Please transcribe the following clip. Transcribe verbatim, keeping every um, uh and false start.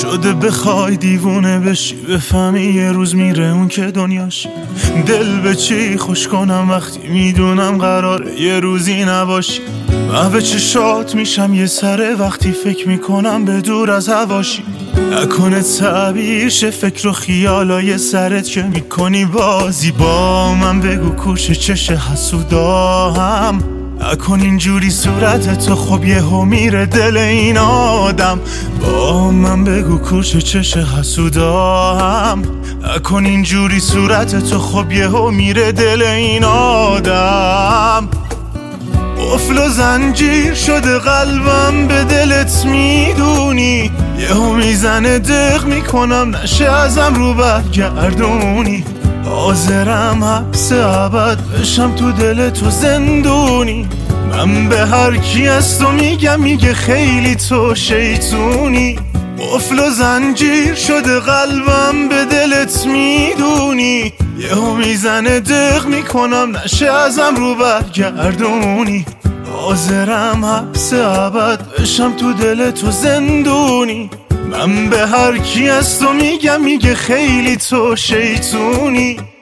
شده بخوای دیوونه بشی، بفهمی یه روز میره اون که دنیاش. دل به چی خوش کنم وقتی میدونم قراره یه روزی نباشی. محو چشات میشم یه سره وقتی فکر میکنم به دور از هواشی. نکنه تعبیر شه فکر و خیالای سرت که میکنی بازی با من. بگو کوش چش حسودام، نکن اینجوری صورت تو، خب یهو میره دل این آدم. با من بگو کوش چش حسودام، نکن اینجوری صورت تو، خب یهو میره دل این آدم. قفل و زنجیر شده قلبم به دلت میدونی، یهو میزنه دق میکنم نشه ازم رو برگردونی. حاضرم حبس ابد بشم تو دل تو زندونی. من به هر کی از تو میگم میگه خیلی تو شیطونی. قفل و زنجیر شده قلبم به دلت میدونی، یهو میزنه دق میکنم نشه ازم رو برگردونی. حاضرم حبس ابد بشم تو دل تو زندونی. من به هر کی از تو میگم میگه خیلی تو شیطونی.